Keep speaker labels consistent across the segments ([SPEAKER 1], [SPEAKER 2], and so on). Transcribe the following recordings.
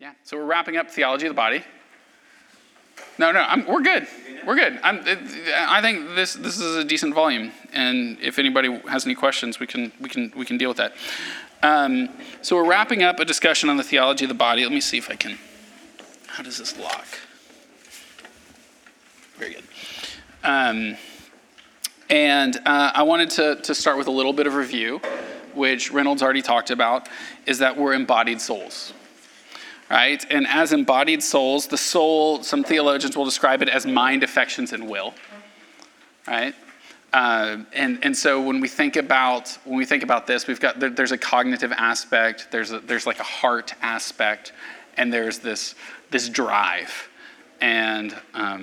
[SPEAKER 1] Yeah, so we're wrapping up theology of the body. No, we're good. We're good. I think this is a decent volume, and if anybody has any questions, we can deal with that. So we're wrapping up a discussion on the theology of the body. Let me see if I can. How does this lock? Very good. I wanted to start with a little bit of review, which Reynolds already talked about, is that we're embodied souls. Right? And as embodied souls, the soul, some theologians will describe it as mind, affections, and will. Right? And so when we think about this, there's a cognitive aspect, there's like a heart aspect, and there's this drive. And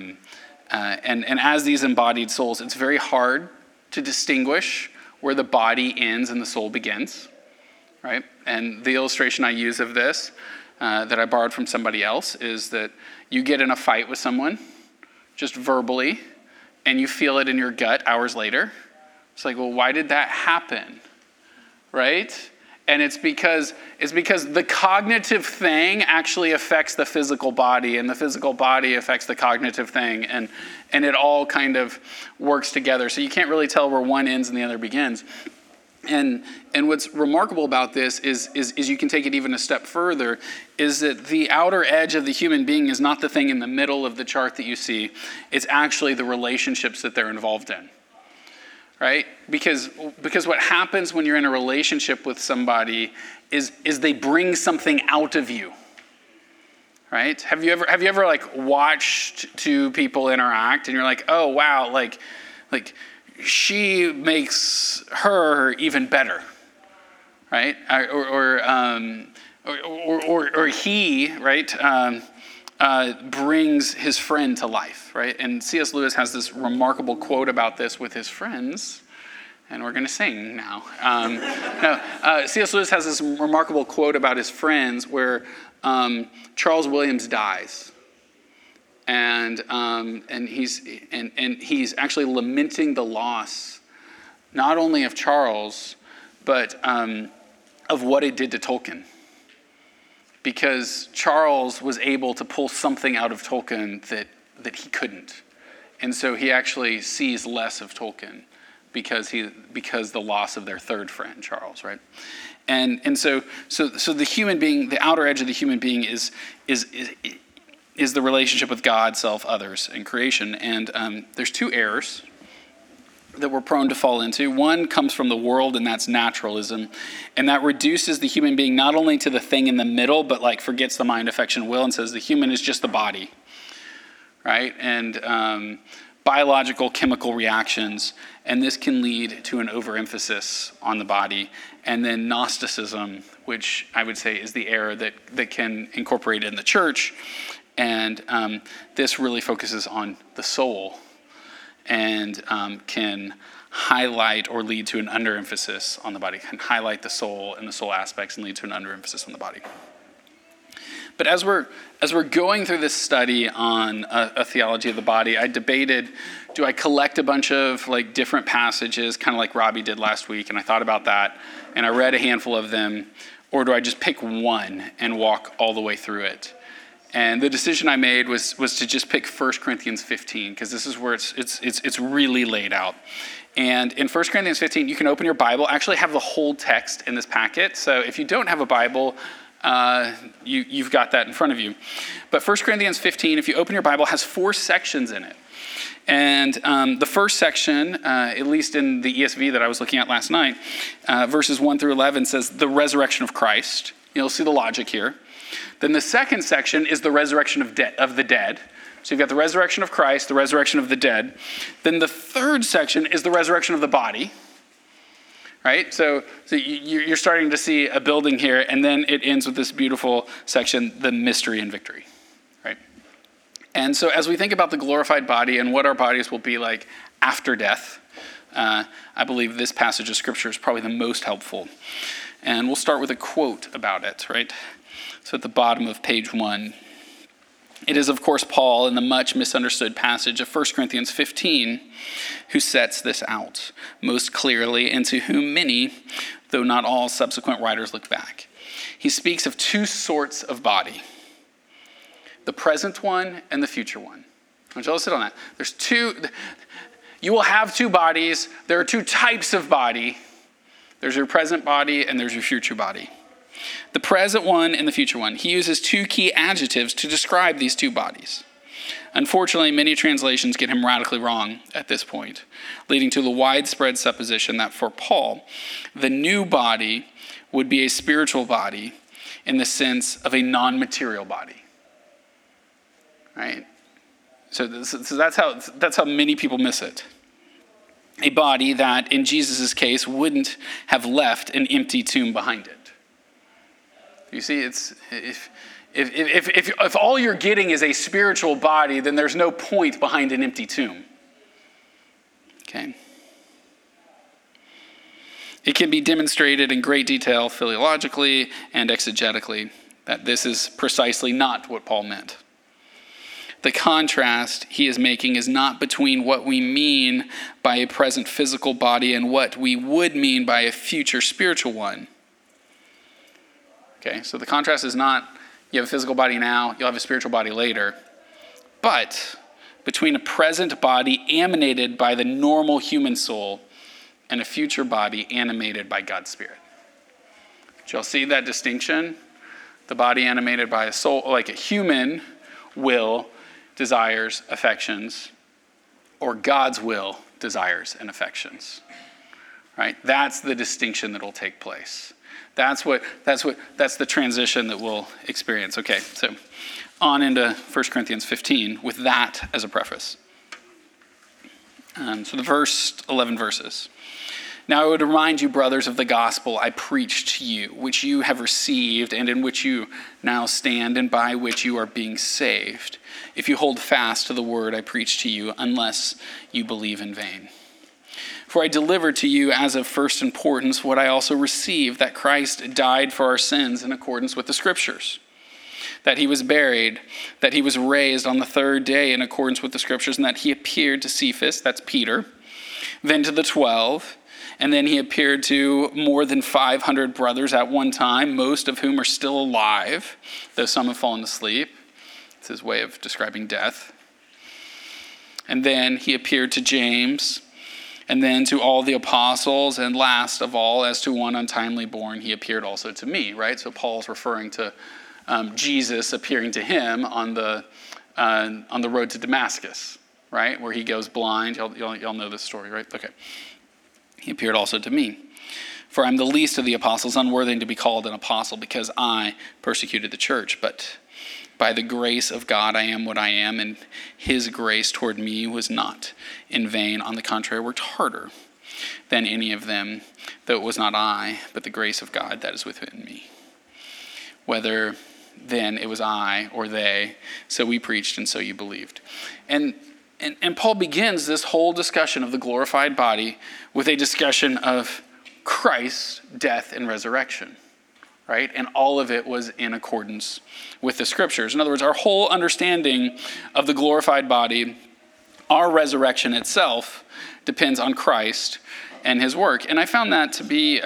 [SPEAKER 1] as these embodied souls, it's very hard to distinguish where the body ends and the soul begins. Right? And the illustration I use of this, that I borrowed from somebody else, is that you get in a fight with someone, just verbally, and you feel it in your gut hours later. It's like, well, why did that happen? Right? And it's because the cognitive thing actually affects the physical body, and the physical body affects the cognitive thing, and it all kind of works together. So you can't really tell where one ends and the other begins. And what's remarkable about this is you can take it even a step further, is that the outer edge of the human being is not the thing in the middle of the chart that you see. It's actually the relationships that they're involved in, right? Because what happens when you're in a relationship with somebody is they bring something out of you, right? Have you ever like watched two people interact and you're like, oh wow, like she makes her even better, right? Or he, right, brings his friend to life, right? And C.S. Lewis has this remarkable quote about this with his friends, and we're going to sing now. C.S. Lewis has this remarkable quote about his friends where Charles Williams dies. And he's actually lamenting the loss, not only of Charles, but of what it did to Tolkien. Because Charles was able to pull something out of Tolkien that he couldn't. And so he actually sees less of Tolkien because the loss of their third friend, Charles, right? And so the human being, the outer edge of the human being is the relationship with God, self, others, and creation. And there's two errors that we're prone to fall into. One comes from the world, and that's naturalism. And that reduces the human being not only to the thing in the middle, but like forgets the mind, affection, will, and says the human is just the body, right? And biological, chemical reactions. And this can lead to an overemphasis on the body. And then Gnosticism, which I would say is the error that can incorporate in the church. And this really focuses on the soul and can highlight or lead to an underemphasis on the body, can highlight the soul and the soul aspects and lead to an underemphasis on the body. But as we're going through this study on a theology of the body, I debated, do I collect a bunch of like different passages, kind of like Robbie did last week, and I thought about that, and I read a handful of them, or do I just pick one and walk all the way through it? And the decision I made was to just pick 1 Corinthians 15, because this is where it's really laid out. And in 1 Corinthians 15, you can open your Bible. I actually have the whole text in this packet. So if you don't have a Bible, you've got that in front of you. But 1 Corinthians 15, if you open your Bible, has 4 sections in it. And the first section, at least in the ESV that I was looking at last night, verses 1 through 11 says the resurrection of Christ. You'll see the logic here. Then the second section is the resurrection of the dead. So you've got the resurrection of Christ, the resurrection of the dead. Then the third section is the resurrection of the body. Right? So you're starting to see a building here, and then it ends with this beautiful section, the mystery and victory. Right? And so as we think about the glorified body and what our bodies will be like after death, I believe this passage of Scripture is probably the most helpful. And we'll start with a quote about it, right? So at the bottom of page 1, it is, of course, Paul in the much misunderstood passage of 1 Corinthians 15 who sets this out most clearly, and to whom many, though not all, subsequent writers look back. He speaks of 2 sorts of body. The present one and the future one. I want you to listen on that. There's two. You will have two bodies. There are two types of body. There's your present body and there's your future body. The present one and the future one. He uses two key adjectives to describe these two bodies. Unfortunately, many translations get him radically wrong at this point, leading to the widespread supposition that for Paul, the new body would be a spiritual body in the sense of a non-material body. Right? So that's how many people miss it. A body that, in Jesus' case, wouldn't have left an empty tomb behind it. You see, it's if all you're getting is a spiritual body, then there's no point behind an empty tomb. Okay. It can be demonstrated in great detail philologically and exegetically that this is precisely not what Paul meant. The contrast he is making is not between what we mean by a present physical body and what we would mean by a future spiritual one. Okay, so the contrast is not you have a physical body now, you'll have a spiritual body later, but between a present body animated by the normal human soul and a future body animated by God's Spirit. Did y'all see that distinction? The body animated by a soul, like a human will, desires, affections, or God's will, desires, and affections. Right? That's the distinction that will take place. That's the transition that we'll experience. Okay, so on into 1 Corinthians 15 with that as a preface. So the first 11 verses. Now I would remind you, brothers, of the gospel I preached to you, which you have received and in which you now stand and by which you are being saved, if you hold fast to the word I preached to you, unless you believe in vain. For I delivered to you as of first importance what I also received, that Christ died for our sins in accordance with the Scriptures, that he was buried, that he was raised on the third day in accordance with the Scriptures, and that he appeared to Cephas, that's Peter, then to the 12, and then he appeared to more than 500 brothers at one time, most of whom are still alive, though some have fallen asleep. It's his way of describing death. And then he appeared to James, and then to all the apostles, and last of all, as to one untimely born, he appeared also to me, right? So Paul's referring to Jesus appearing to him on the road to Damascus, right? Where he goes blind. Y'all know this story, right? Okay. He appeared also to me. For I'm the least of the apostles, unworthy to be called an apostle, because I persecuted the church. But by the grace of God, I am what I am, and his grace toward me was not in vain. On the contrary, I worked harder than any of them, though it was not I, but the grace of God that is within me. Whether then it was I or they, so we preached and so you believed. And Paul begins this whole discussion of the glorified body with a discussion of Christ's death and resurrection. Right? And all of it was in accordance with the Scriptures. In other words, our whole understanding of the glorified body, our resurrection itself, depends on Christ and his work. And I found that to be,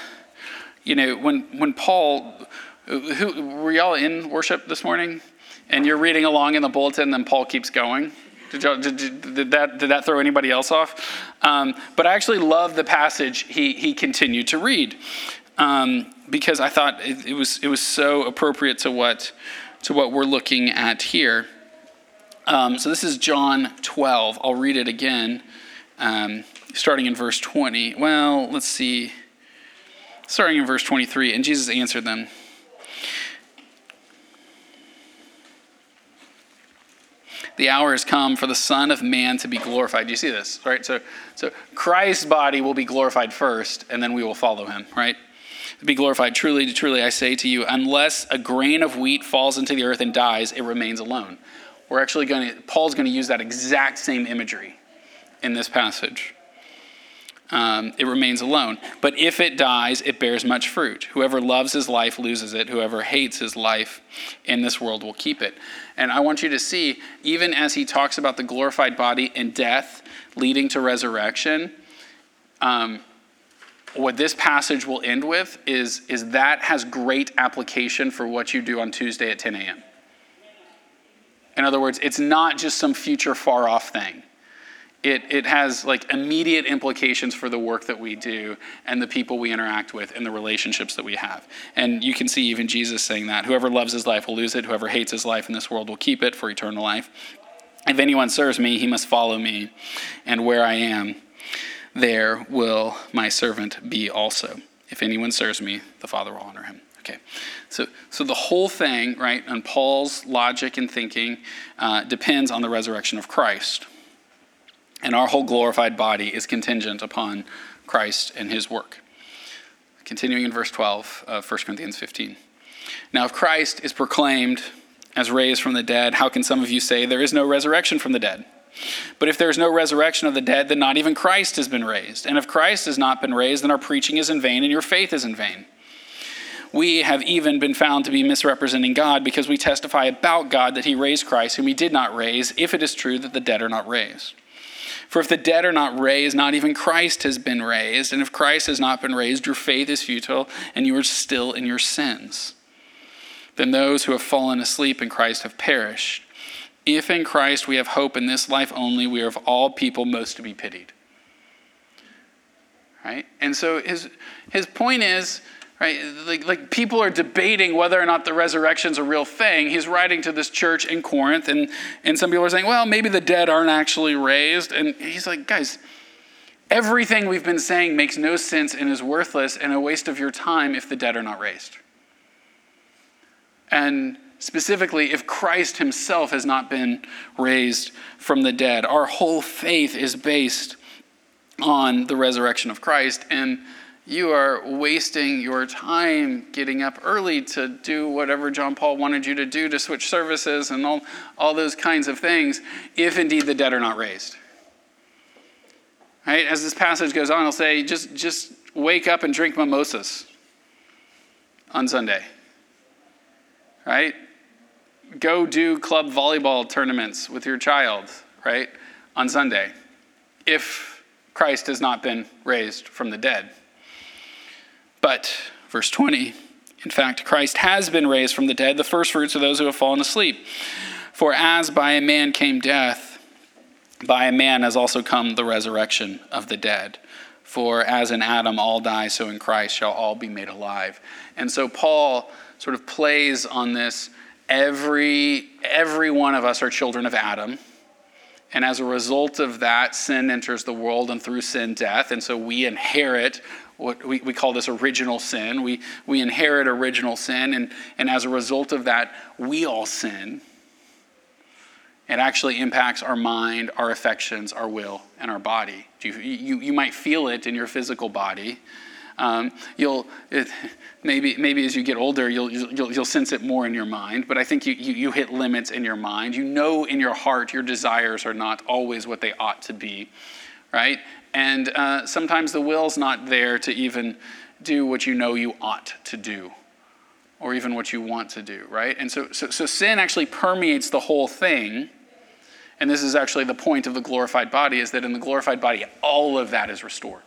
[SPEAKER 1] when Paul, were y'all in worship this morning? And you're reading along in the bulletin, and Paul keeps going. Did that throw anybody else off? But I actually love the passage he continued to read. Because I thought it was so appropriate to what we're looking at here. So this is John 12. I'll read it again, starting in verse 20. Well, let's see. Starting in verse 23. And Jesus answered them, the hour has come for the Son of Man to be glorified. Do you see this? Right? So Christ's body will be glorified first, and then we will follow him, right? To be glorified. Truly, truly, I say to you, unless a grain of wheat falls into the earth and dies, it remains alone. Paul's going to use that exact same imagery in this passage. It remains alone. But if it dies, it bears much fruit. Whoever loves his life loses it. Whoever hates his life in this world will keep it. And I want you to see, even as he talks about the glorified body and death leading to resurrection, what this passage will end with is that has great application for what you do on Tuesday at 10 a.m. In other words, it's not just some future far off thing. It has like immediate implications for the work that we do and the people we interact with and the relationships that we have. And you can see even Jesus saying that. Whoever loves his life will lose it. Whoever hates his life in this world will keep it for eternal life. If anyone serves me, he must follow me. And where I am, there will my servant be also. If anyone serves me, the Father will honor him. Okay, so the whole thing, right, on Paul's logic and thinking depends on the resurrection of Christ. And our whole glorified body is contingent upon Christ and his work. Continuing in verse 12 of 1 Corinthians 15. Now, if Christ is proclaimed as raised from the dead, how can some of you say there is no resurrection from the dead? But if there is no resurrection of the dead, then not even Christ has been raised. And if Christ has not been raised, then our preaching is in vain and your faith is in vain. We have even been found to be misrepresenting God because we testify about God that he raised Christ, whom he did not raise, if it is true that the dead are not raised. For if the dead are not raised, not even Christ has been raised. And if Christ has not been raised, your faith is futile, and you are still in your sins. Then those who have fallen asleep in Christ have perished. If in Christ we have hope in this life only, we are of all people most to be pitied. Right? And so his point is, right, like people are debating whether or not the resurrection's a real thing. He's writing to this church in Corinth, and some people are saying, well, maybe the dead aren't actually raised. And he's like, guys, everything we've been saying makes no sense and is worthless and a waste of your time if the dead are not raised. And specifically, if Christ himself has not been raised from the dead, our whole faith is based on the resurrection of Christ. And you are wasting your time getting up early to do whatever John Paul wanted you to do, to switch services and all those kinds of things, if indeed the dead are not raised. Right? As this passage goes on, it'll say, just wake up and drink mimosas on Sunday. Right? Go do club volleyball tournaments with your child, right, on Sunday, if Christ has not been raised from the dead. But, verse 20, in fact, Christ has been raised from the dead, the first fruits of those who have fallen asleep. For as by a man came death, by a man has also come the resurrection of the dead. For as in Adam all die, so in Christ shall all be made alive. And so Paul sort of plays on this. Every one of us are children of Adam. And as a result of that, sin enters the world, and through sin, death. And so we inherit what we call this original sin. We inherit original sin, and as a result of that, we all sin. It actually impacts our mind, our affections, our will, and our body. You might feel it in your physical body. Maybe as you get older, you'll sense it more in your mind. But I think you hit limits in your mind. You know in your heart your desires are not always what they ought to be, right? And sometimes the will's not there to even do what you know you ought to do, or even what you want to do, right? And so sin actually permeates the whole thing. And this is actually the point of the glorified body, is that in the glorified body, all of that is restored.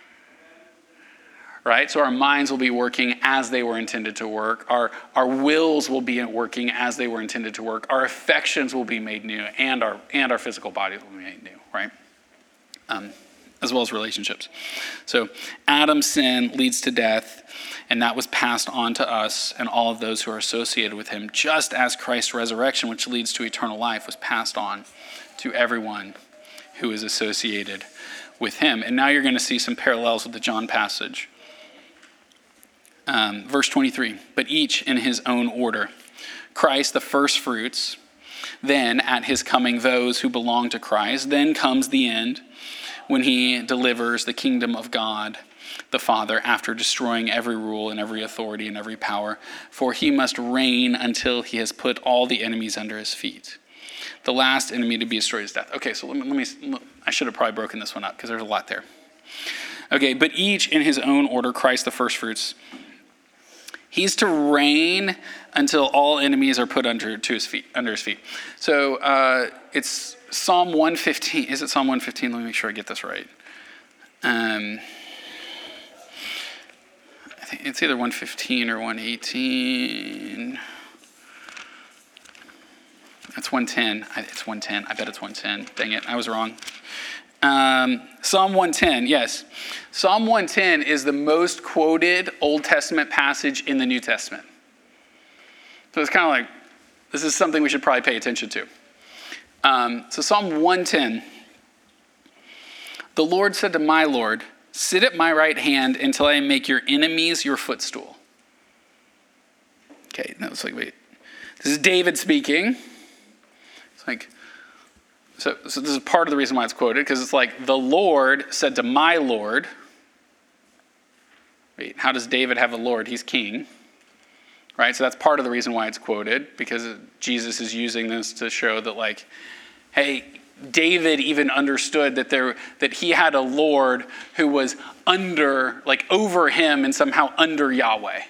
[SPEAKER 1] Right? So our minds will be working as they were intended to work. Our wills will be working as they were intended to work. Our affections will be made new, and our physical bodies will be made new, right? As well as relationships. So Adam's sin leads to death, and that was passed on to us and all of those who are associated with him, just as Christ's resurrection, which leads to eternal life, was passed on to everyone who is associated with him. And now you're going to see some parallels with the John passage. Verse 23, but each in his own order. Christ, the first fruits, then at his coming, those who belong to Christ. Then comes the end, when he delivers the kingdom of God, the Father, after destroying every rule and every authority and every power. For he must reign until he has put all the enemies under his feet. The last enemy to be destroyed is death. Okay, so let me I should have probably broken this one up because there's a lot there. Okay, but each in his own order, Christ, the first fruits. He's to reign until all enemies are put under his feet. So it's Psalm 115. Is it Psalm 115? Let me make sure I get this right. I think it's either 115 or 118. It's 110. It's 110. I bet it's 110. Dang it, I was wrong. Psalm 110, yes. Psalm 110 is the most quoted Old Testament passage in the New Testament. So it's kind of like, this is something we should probably pay attention to. So Psalm 110. The Lord said to my Lord, sit at my right hand until I make your enemies your footstool. Okay, no, it's like, wait. This is David speaking. It's like, so this is part of the reason why it's quoted, because it's like, the Lord said to my Lord. Wait, how does David have a Lord? He's king. Right, so that's part of the reason why it's quoted, because Jesus is using this to show that, like, hey, David even understood that he had a Lord who was under, like, over him and somehow under Yahweh.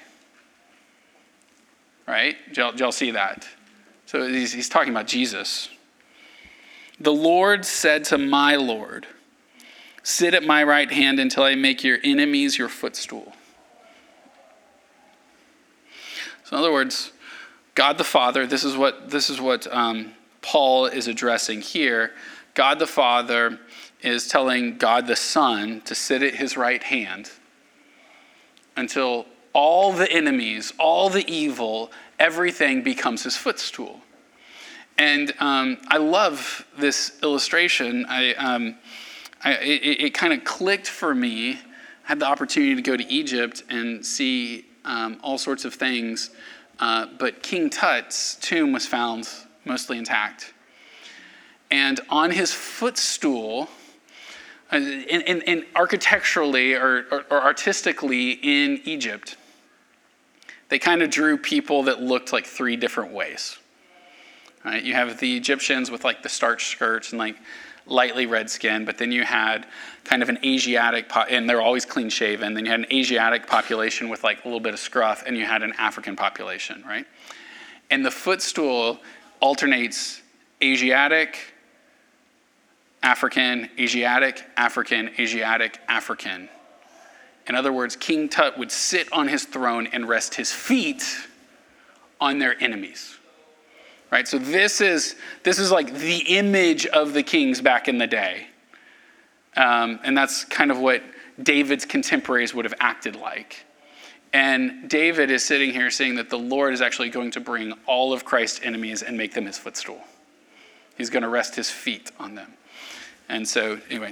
[SPEAKER 1] Right? Did y'all see that? So he's talking about Jesus. The Lord said to my Lord, sit at my right hand until I make your enemies your footstool. So in other words, God the Father, this is what Paul is addressing here. God the Father is telling God the Son to sit at his right hand until all the enemies, all the evil, everything becomes his footstool. And I love this illustration. It kind of clicked for me. I had the opportunity to go to Egypt and see all sorts of things, but King Tut's tomb was found mostly intact. And on his footstool, in architecturally or artistically in Egypt, they kind of drew people that looked like three different ways. Right? You have the Egyptians with like the starched skirts and like lightly red skin, but then you had kind of an Asiatic, and they're always clean shaven. Then you had an Asiatic population with like a little bit of scruff, and you had an African population, right? And the footstool alternates Asiatic, African, Asiatic, African, Asiatic, African. In other words, King Tut would sit on his throne and rest his feet on their enemies. Right? So this is like the image of the kings back in the day. And that's kind of what David's contemporaries would have acted like. And David is sitting here saying that the Lord is actually going to bring all of Christ's enemies and make them his footstool. He's going to rest his feet on them. And so, anyway,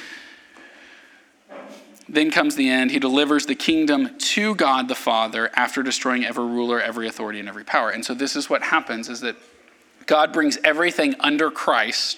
[SPEAKER 1] then comes the end. He delivers the kingdom to God the Father after destroying every ruler, every authority, and every power. And so this is what happens, is that God brings everything under Christ,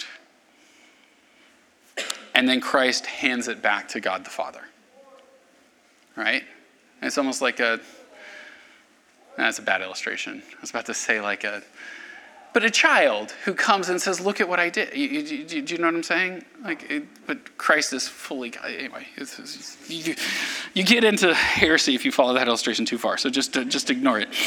[SPEAKER 1] and then Christ hands it back to God the Father. Right? And it's almost like that's a bad illustration. I was about to say but a child who comes and says, look at what I did. Do you know what I'm saying? But Christ is fully God. Anyway, you get into heresy if you follow that illustration too far. So just ignore it.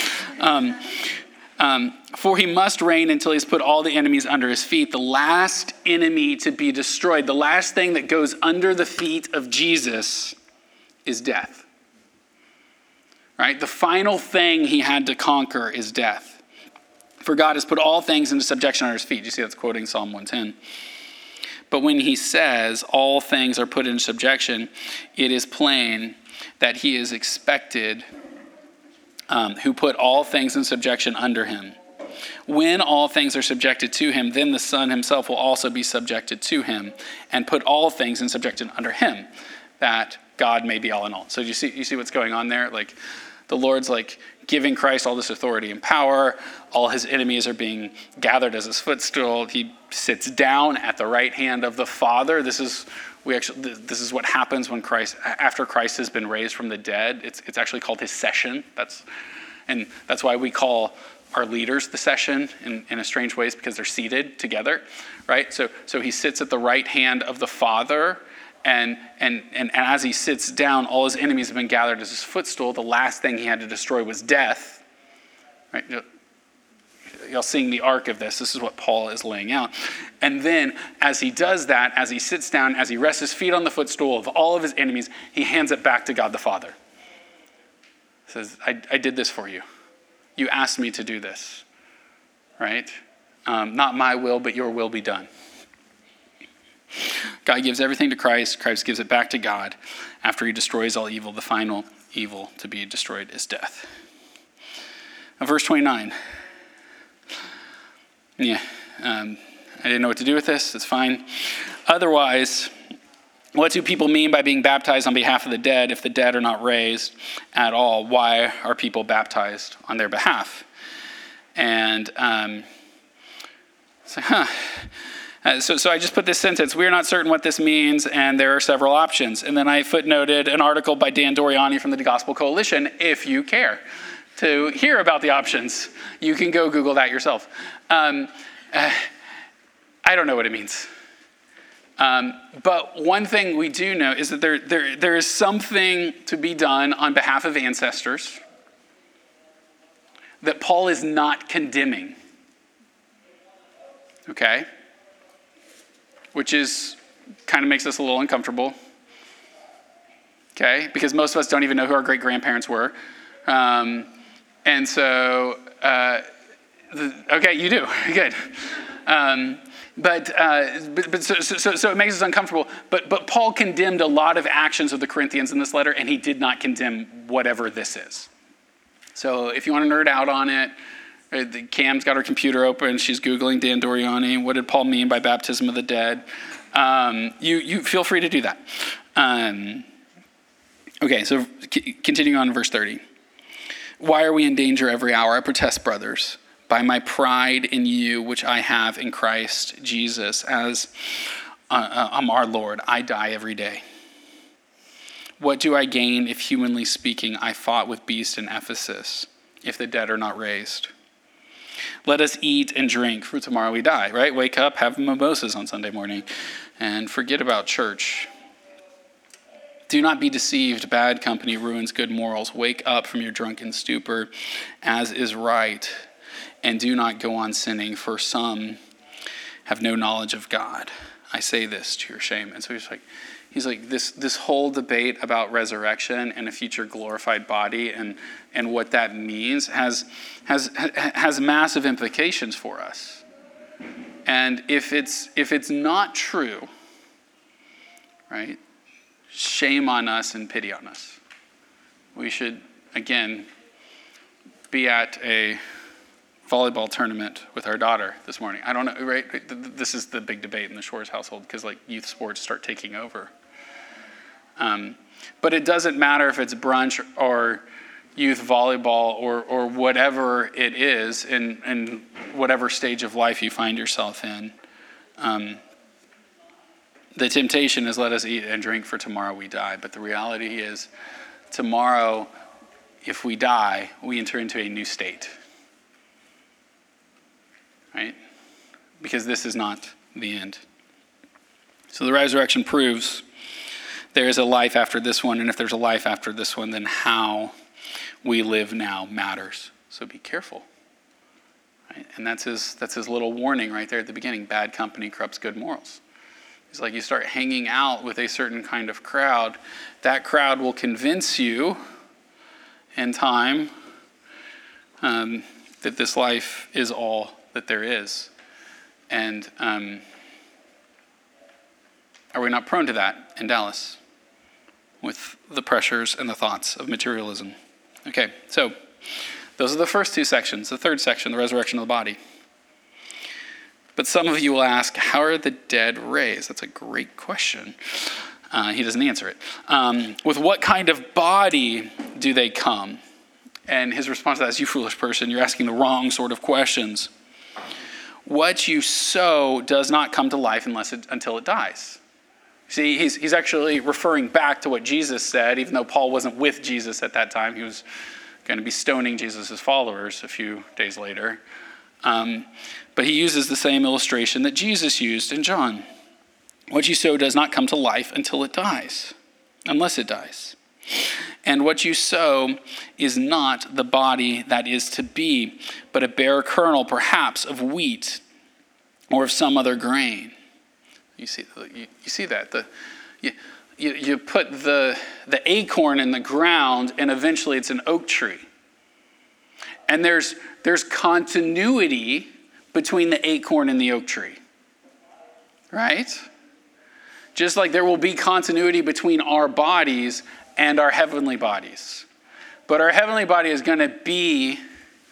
[SPEAKER 1] For he must reign until he's put all the enemies under his feet. The last enemy to be destroyed, the last thing that goes under the feet of Jesus is death. Right? The final thing he had to conquer is death. For God has put all things into subjection under his feet. You see that's quoting Psalm 110. But when he says all things are put into subjection, it is plain that he is expected who put all things in subjection under him. When all things are subjected to him, then the Son himself will also be subjected to him and put all things in subjection under him, that God may be all in all. So you see what's going on there? Like the Lord's like giving Christ all this authority and power. All his enemies are being gathered as his footstool. He sits down at the right hand of the Father. This is what happens when after Christ has been raised from the dead. It's actually called his session. That's why we call our leaders the session in a strange ways, because they're seated together, right? So he sits at the right hand of the Father. And as he sits down, all his enemies have been gathered as his footstool. The last thing he had to destroy was death. Right? Y'all seeing the arc of this. This is what Paul is laying out. And then as he does that, as he sits down, as he rests his feet on the footstool of all of his enemies, he hands it back to God the Father. He says, I did this for you. You asked me to do this. Right? Not my will, but your will be done. God gives everything to Christ. Christ gives it back to God. After he destroys all evil, the final evil to be destroyed is death. Now, verse 29. I didn't know what to do with this. It's fine. Otherwise, what do people mean by being baptized on behalf of the dead if the dead are not raised at all? Why are people baptized on their behalf? And so I just put this sentence, we are not certain what this means, and there are several options. And then I footnoted an article by Dan Doriani from the Gospel Coalition, if you care to hear about the options. You can go Google that yourself. I don't know what it means. But one thing we do know is that there is something to be done on behalf of ancestors that Paul is not condemning. Okay? Which is kind of makes us a little uncomfortable. Okay? Because most of us don't even know who our great-grandparents were. And so, okay, you do. Good. So it makes us uncomfortable. But Paul condemned a lot of actions of the Corinthians in this letter, and he did not condemn whatever this is. So if you want to nerd out on it, Cam's got her computer open. She's Googling Dan Doriani. What did Paul mean by baptism of the dead? You feel free to do that. Okay, so continuing on in verse 30. Why are we in danger every hour? I protest, brothers, by my pride in you, which I have in Christ Jesus, as I'm our Lord. I die every day. What do I gain if, humanly speaking, I fought with beasts in Ephesus, if the dead are not raised? Let us eat and drink, for tomorrow we die, right? Wake up, have mimosas on Sunday morning, and forget about church. Do not be deceived. Bad company ruins good morals. Wake up from your drunken stupor, as is right, and do not go on sinning, for some have no knowledge of God. I say this to your shame. And so he's like this whole debate about resurrection and a future glorified body and what that means has massive implications for us. And if it's not true, right? Shame on us and pity on us. We should, again, be at a volleyball tournament with our daughter this morning. I don't know, right? This is the big debate in the Shores household because youth sports start taking over. But it doesn't matter if it's brunch or youth volleyball or whatever it is in whatever stage of life you find yourself in. The temptation is let us eat and drink for tomorrow we die. But the reality is tomorrow, if we die, we enter into a new state. Right? Because this is not the end. So the resurrection proves there is a life after this one, and if there's a life after this one, then how we live now matters. So be careful. Right? And that's his little warning right there at the beginning. Bad company corrupts good morals. It's like you start hanging out with a certain kind of crowd. That crowd will convince you in time that this life is all that there is. And are we not prone to that in Dallas with the pressures and the thoughts of materialism? Okay, so those are the first two sections. The third section, the resurrection of the body. But some of you will ask, how are the dead raised? That's a great question. He doesn't answer it. With what kind of body do they come? And his response to that is, you foolish person, you're asking the wrong sort of questions. What you sow does not come to life until it dies. See, he's actually referring back to what Jesus said, even though Paul wasn't with Jesus at that time. He was going to be stoning Jesus' followers a few days later. But he uses the same illustration that Jesus used in John. What you sow does not come to life until it dies, unless it dies. And what you sow is not the body that is to be, but a bare kernel, perhaps, of wheat or of some other grain. You see that? You put the acorn in the ground, and eventually it's an oak tree. And there's continuity between the acorn and the oak tree, right? Just like there will be continuity between our bodies and our heavenly bodies. But our heavenly body is going to be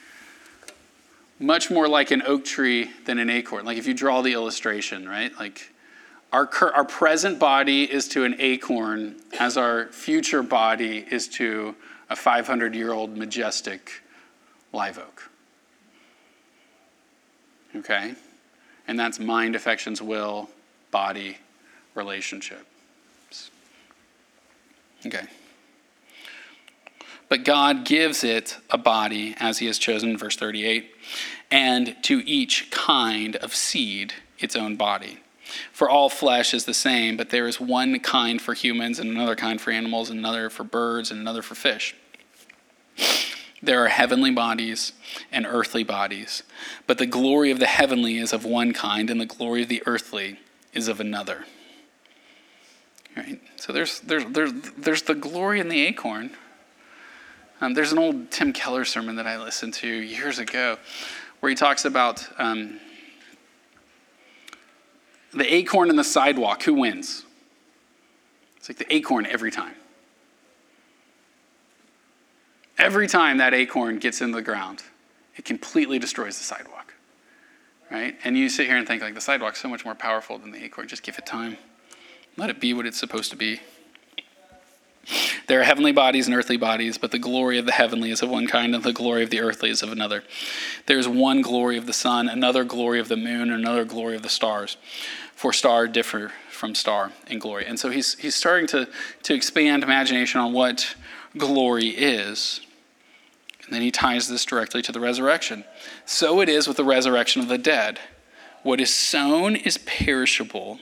[SPEAKER 1] much more like an oak tree than an acorn. Like if you draw the illustration, right? Like our present body is to an acorn as our future body is to a 500-year-old majestic live oak. Okay? And that's mind, affections, will, body, relationship. Okay. But God gives it a body as he has chosen, verse 38, and to each kind of seed its own body. For all flesh is the same, but there is one kind for humans and another kind for animals and another for birds and another for fish. There are heavenly bodies and earthly bodies, but the glory of the heavenly is of one kind and the glory of the earthly is of another. Right? So there's the glory in the acorn. There's an old Tim Keller sermon that I listened to years ago where he talks about the acorn and the sidewalk. Who wins? It's like the acorn every time. Every time that acorn gets in the ground, it completely destroys the sidewalk. Right? And you sit here and think, like, the sidewalk's so much more powerful than the acorn. Just give it time. Let it be what it's supposed to be. There are heavenly bodies and earthly bodies, but the glory of the heavenly is of one kind, and the glory of the earthly is of another. There is one glory of the sun, another glory of the moon, and another glory of the stars. For star differ from star in glory. And so he's starting to expand imagination on what glory is. And then he ties this directly to the resurrection. So it is with the resurrection of the dead. What is sown is perishable.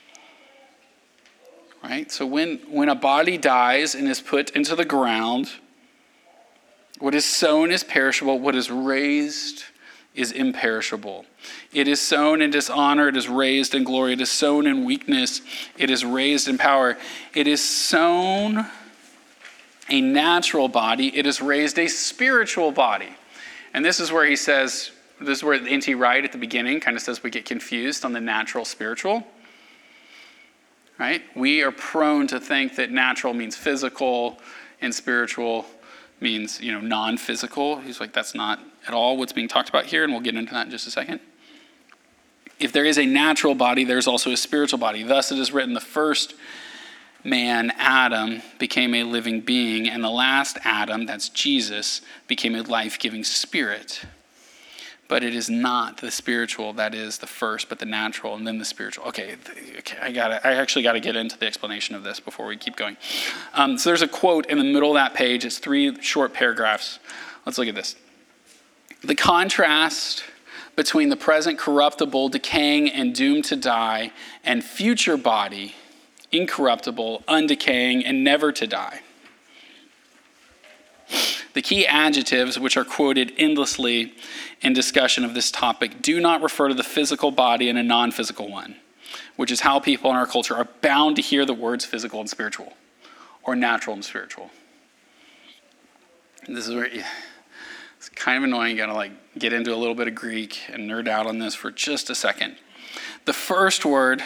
[SPEAKER 1] Right? So when a body dies and is put into the ground, what is sown is perishable. What is raised is imperishable. It is sown in dishonor. It is raised in glory. It is sown in weakness. It is raised in power. It is sown a natural body. It is raised a spiritual body. And this is where he says, this is where N.T. Wright at the beginning kind of says we get confused on the natural spiritual. Right? We are prone to think that natural means physical and spiritual means, non-physical. He's like, that's not at all what's being talked about here, and we'll get into that in just a second. If there is a natural body, there's also a spiritual body. Thus it is written, the first man, Adam, became a living being, and the last Adam, that's Jesus, became a life-giving spirit. But it is not the spiritual that is the first, but the natural, and then the spiritual. Okay, I actually got to get into the explanation of this before we keep going. So there's a quote in the middle of that page. It's 3 short paragraphs. Let's look at this. The contrast between the present corruptible, decaying, and doomed to die, and future body, incorruptible, undecaying, and never to die. The key adjectives, which are quoted endlessly in discussion of this topic, do not refer to the physical body and a non-physical one, which is how people in our culture are bound to hear the words physical and spiritual, or natural and spiritual. And this is where it's kind of annoying. You got to get into a little bit of Greek and nerd out on this for just a second. The first word,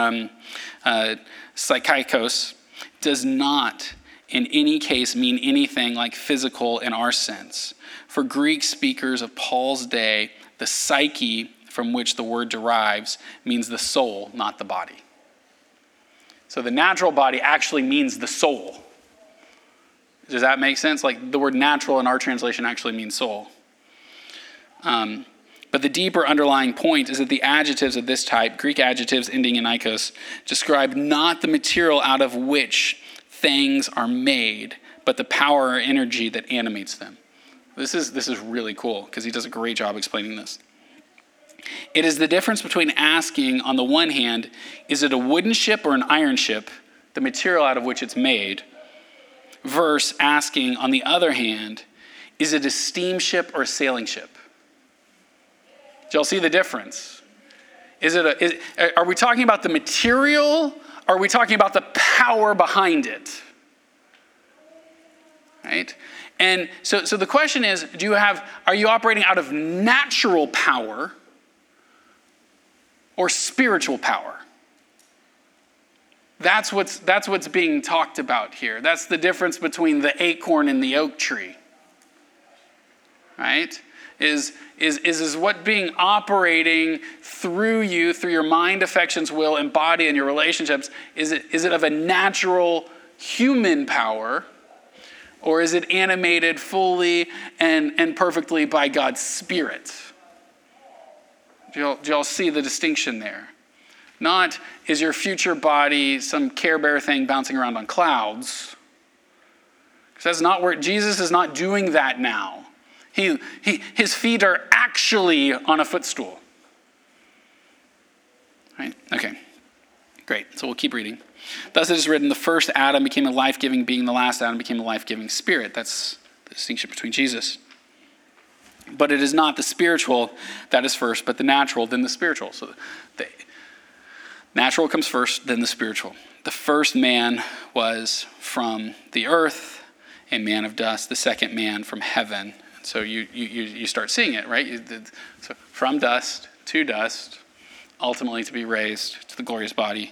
[SPEAKER 1] psychikos, does not in any case mean anything like physical in our sense. For Greek speakers of Paul's day, the psyche from which the word derives means the soul, not the body. So the natural body actually means the soul. Does that make sense? Like the word natural in our translation actually means soul. But the deeper underlying point is that the adjectives of this type, Greek adjectives ending in ikos, describe not the material out of which things are made, but the power or energy that animates them. This is really cool because he does a great job explaining this. It is the difference between asking, on the one hand, is it a wooden ship or an iron ship, the material out of which it's made, versus asking, on the other hand, is it a steamship or a sailing ship? Do y'all see the difference? Are we talking about the material? Or are we talking about the power behind it? Right? And so the question is, are you operating out of natural power, or spiritual power. That's what's being talked about here. That's the difference between the acorn and the oak tree. Right? Is what being operating through you, through your mind, affections, will, and body, and your relationships, is it of a natural human power, or is it animated fully and perfectly by God's Spirit? Do y'all see the distinction there? Not, is your future body some Care Bear thing bouncing around on clouds? Because that's not where, Jesus is not doing that now. His feet are actually on a footstool. Right? Okay, great. So we'll keep reading. Thus it is written, the first Adam became a life-giving being, the last Adam became a life-giving spirit. That's the distinction between Jesus. But it is not the spiritual that is first, but the natural, then the spiritual. So the natural comes first, then the spiritual. The first man was from the earth, a man of dust. The second man from heaven. So you start seeing it, right? So from dust to dust, ultimately to be raised to the glorious body.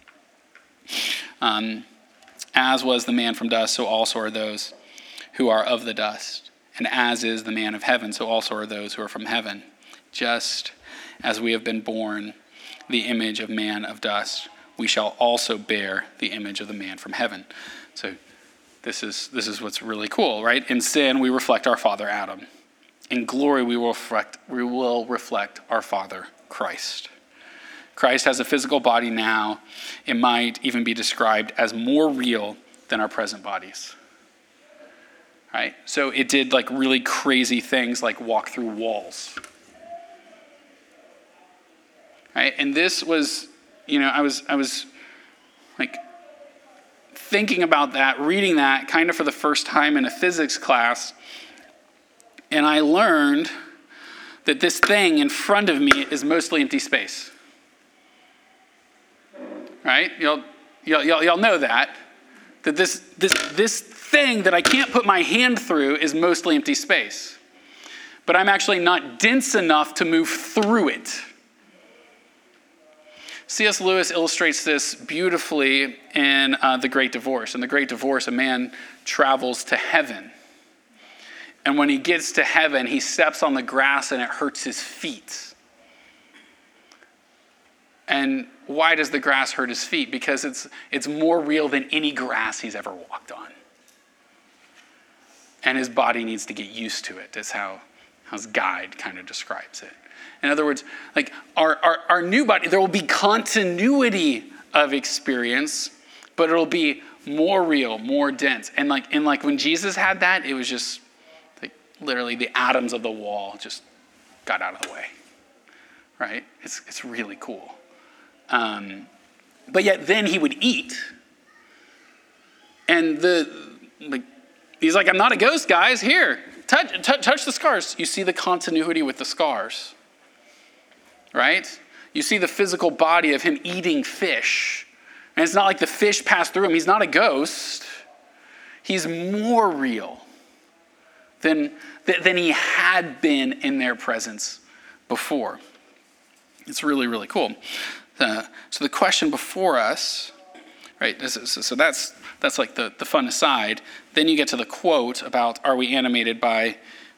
[SPEAKER 1] As was the man from dust, so also are those who are of the dust. And as is the man of heaven, so also are those who are from heaven. Just as we have been born the image of man of dust, we shall also bear the image of the man from heaven. So this is what's really cool, right? In sin, we reflect our father Adam. In glory, we will reflect our father Christ. Christ has a physical body now. It might even be described as more real than our present bodies. Right? So it did like really crazy things like walk through walls. Right? And this was, I was like thinking about that, reading that kind of for the first time in a physics class. And I learned that this thing in front of me is mostly empty space. Right? Y'all know that this thing that I can't put my hand through is mostly empty space. But I'm actually not dense enough to move through it. C.S. Lewis illustrates this beautifully in The Great Divorce. In The Great Divorce, a man travels to heaven. And when he gets to heaven, he steps on the grass and it hurts his feet. And why does the grass hurt his feet? Because it's more real than any grass he's ever walked on. And his body needs to get used to it. That's how his guide kind of describes it. In other words, like our new body, there will be continuity of experience, but it'll be more real, more dense. And like when Jesus had that, it was just like literally the atoms of the wall just got out of the way. Right? It's really cool. But yet then he would eat. And he's like, I'm not a ghost, guys. Here, touch the scars. You see the continuity with the scars. Right? You see the physical body of him eating fish. And it's not like the fish passed through him. He's not a ghost. He's more real than he had been in their presence before. It's really, really cool. So the question before us, right, so that's like the fun aside. Then you get to the quote about, are we animated by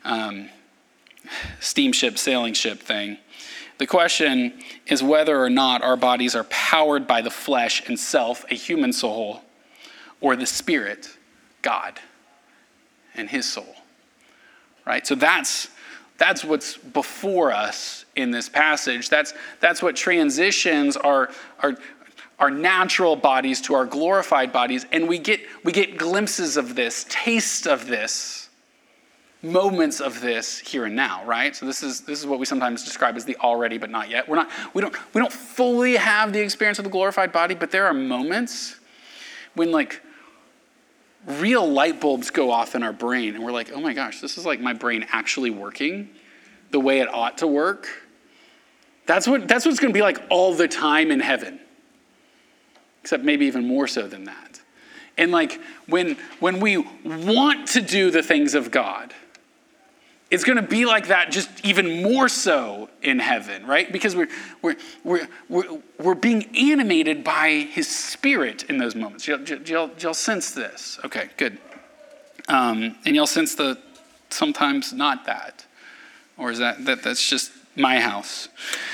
[SPEAKER 1] steamship, sailing ship thing. The question is whether or not our bodies are powered by the flesh and self, a human soul, or the spirit, God, and his soul. Right? So that's what's before us in this passage. That's what transitions our natural bodies to our glorified bodies, and we get glimpses of this, taste of this, moments of this here and now, right? So this is what we sometimes describe as the already but not yet. We don't fully have the experience of the glorified body, but there are moments when like real light bulbs go off in our brain and we're like, oh my gosh, this is like my brain actually working the way it ought to work. That's what it's going to be like all the time in heaven. Except maybe even more so than that. And like when we want to do the things of God, it's going to be like that, just even more so in heaven, right? Because we're being animated by his Spirit in those moments. You'll sense this. Okay, good. And you'll sense the sometimes not that. Or is that's just my house.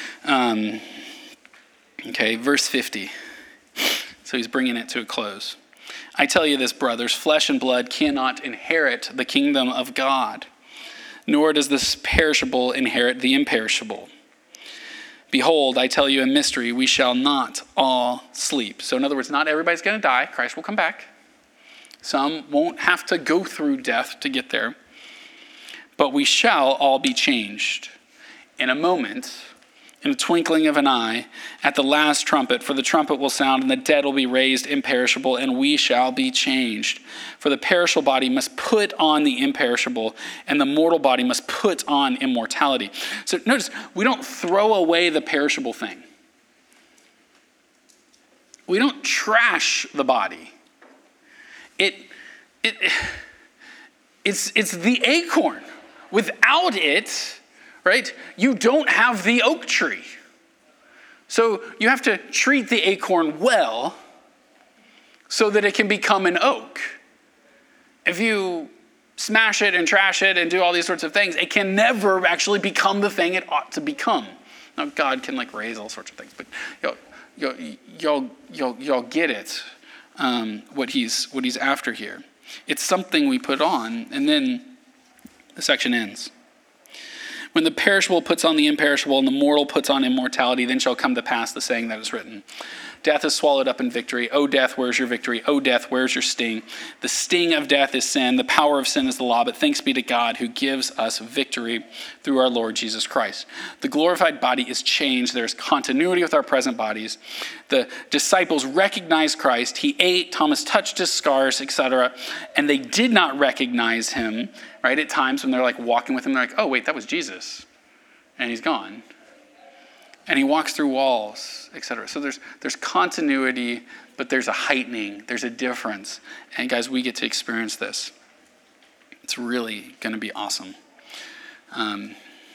[SPEAKER 1] Okay, verse 50. So he's bringing it to a close. I tell you this, brothers, flesh and blood cannot inherit the kingdom of God, nor does this perishable inherit the imperishable. Behold, I tell you a mystery, we shall not all sleep. So in other words, not everybody's going to die. Christ will come back. Some won't have to go through death to get there. But we shall all be changed in a moment, in a twinkling of an eye, at the last trumpet. For the trumpet will sound, and the dead will be raised imperishable, and we shall be changed. For the perishable body must put on the imperishable, and the mortal body must put on immortality. So notice, we don't throw away the perishable thing. We don't trash the body. It's the acorn. Without it, right, you don't have the oak tree. So you have to treat the acorn well so that it can become an oak. If you smash it and trash it and do all these sorts of things, it can never actually become the thing it ought to become. Now, God can raise all sorts of things, but y'all get it, what he's after here. It's something we put on, and then the section ends. When the perishable puts on the imperishable and the mortal puts on immortality, then shall come to pass the saying that is written. Death is swallowed up in victory. O death, where's your victory? O death, where's your sting? The sting of death is sin. The power of sin is the law. But thanks be to God who gives us victory through our Lord Jesus Christ. The glorified body is changed. There's continuity with our present bodies. The disciples recognized Christ. He ate. Thomas touched his scars, etc. And they did not recognize him, right? At times when they're walking with him, they're oh, wait, that was Jesus. And he's gone. And he walks through walls, etc. So there's continuity, but there's a heightening. There's a difference. And guys, we get to experience this. It's really going to be awesome. When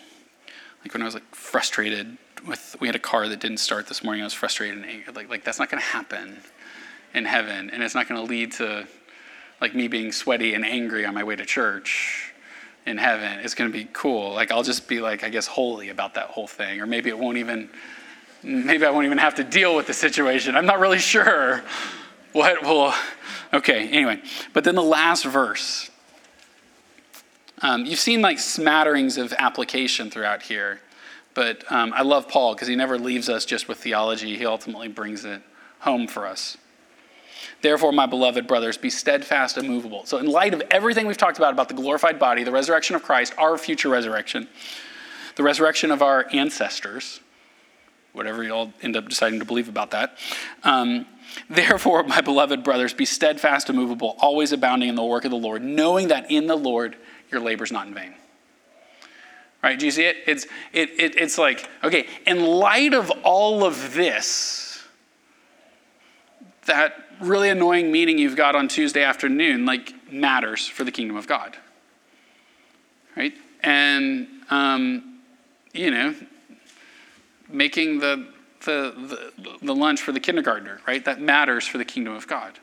[SPEAKER 1] I was frustrated we had a car that didn't start this morning. I was frustrated and angry. That's not going to happen in heaven, and it's not going to lead to me being sweaty and angry on my way to church. In heaven, it's going to be cool. I'll just be I guess holy about that whole thing, or maybe I won't even have to deal with the situation. I'm not really sure what will. Okay, anyway, but then the last verse. You've seen smatterings of application throughout here, but I love Paul because he never leaves us just with theology. He ultimately brings it home for us. Therefore, my beloved brothers, be steadfast and immovable. So in light of everything we've talked about the glorified body, the resurrection of Christ, our future resurrection, the resurrection of our ancestors, whatever you all end up deciding to believe about that. Therefore, my beloved brothers, be steadfast and immovable, always abounding in the work of the Lord, knowing that in the Lord your labor is not in vain. Right? Do you see it? It's okay, in light of all of this, that really annoying meeting you've got on Tuesday afternoon, matters for the kingdom of God. Right? And, making the lunch for the kindergartner, right? That matters for the kingdom of God.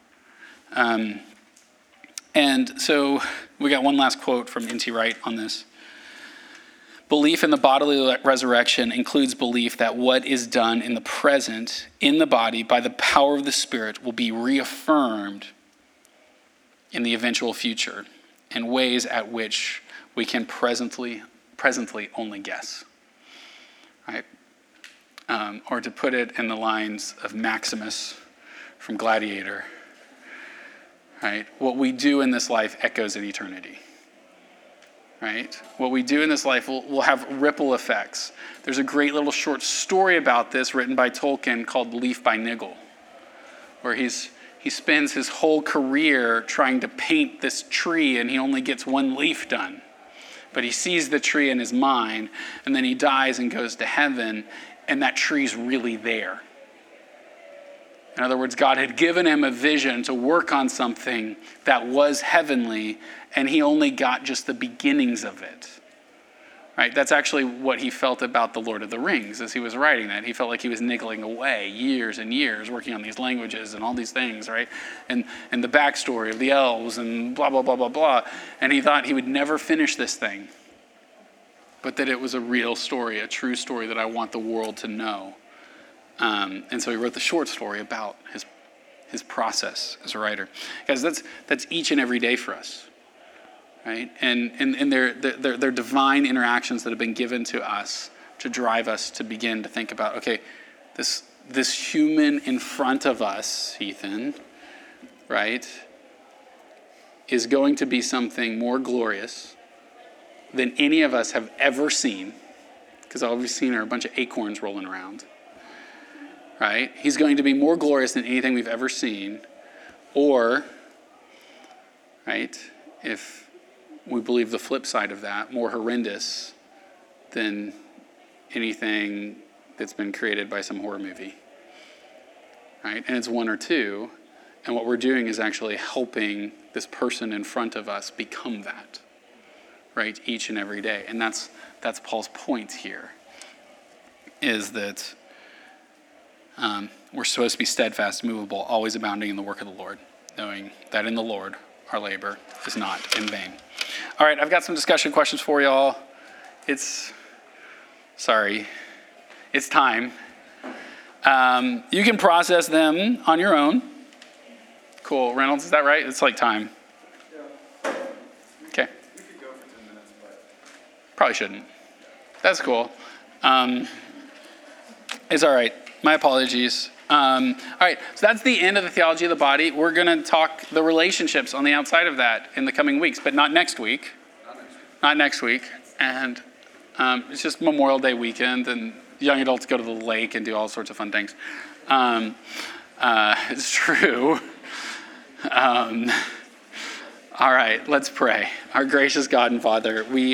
[SPEAKER 1] And so we got one last quote from N.T. Wright on this. Belief in the bodily resurrection includes belief that what is done in the present, in the body, by the power of the Spirit will be reaffirmed in the eventual future in ways at which we can presently only guess. Right? Or to put it in the lines of Maximus from Gladiator, right? What we do in this life echoes in eternity. Right? What we do in this life will have ripple effects. There's a great little short story about this written by Tolkien called Leaf by Niggle, where he spends his whole career trying to paint this tree and he only gets one leaf done. But he sees the tree in his mind, and then he dies and goes to heaven, and that tree's really there. In other words, God had given him a vision to work on something that was heavenly, and he only got just the beginnings of it. right? That's actually what he felt about The Lord of the Rings as he was writing that. He felt like he was niggling away years and years working on these languages and all these things, right? And the backstory of the elves and blah, blah, blah, blah, blah. And he thought he would never finish this thing, but that it was a real story, a true story that I want the world to know. And so he wrote the short story about his process as a writer. Guys, that's each and every day for us. Right? And they're divine interactions that have been given to us to drive us to begin to think about, okay, this human in front of us, Ethan, right, is going to be something more glorious than any of us have ever seen, because all we've seen are a bunch of acorns rolling around. Right? He's going to be more glorious than anything we've ever seen, or, right, if we believe the flip side of that, more horrendous than anything that's been created by some horror movie. Right? And it's one or two. And what we're doing is actually helping this person in front of us become that. Right? Each and every day. And that's Paul's point here. Is that we're supposed to be steadfast, immovable, always abounding in the work of the Lord, knowing that in the Lord our labor is not in vain. All right, I've got some discussion questions for y'all. It's time. You can process them on your own. Cool. Reynolds, is that right? It's like time.
[SPEAKER 2] Yeah.
[SPEAKER 1] Okay.
[SPEAKER 2] We could go for 10 minutes, but...
[SPEAKER 1] Probably shouldn't. That's cool. It's all right. My apologies. All right, so that's the end of the theology of the body. We're going to talk the relationships on the outside of that in the coming weeks, but not next week. Not next week. And it's just Memorial Day weekend, and young adults go to the lake and do all sorts of fun things. It's true. All right, let's pray. Our gracious God and Father, we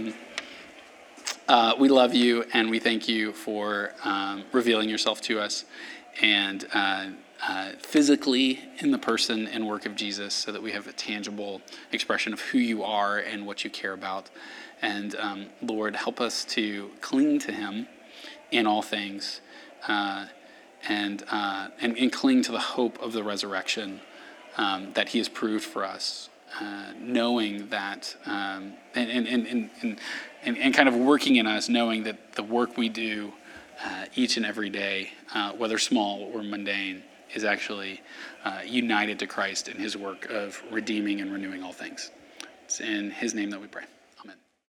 [SPEAKER 1] love you, and we thank you for revealing yourself to us. And physically in the person and work of Jesus, so that we have a tangible expression of who you are and what you care about. And Lord, help us to cling to him in all things, and cling to the hope of the resurrection that he has proved for us, knowing that, and kind of working in us, knowing that the work we do each and every day, whether small or mundane, is actually united to Christ in his work of redeeming and renewing all things. It's in his name that we pray.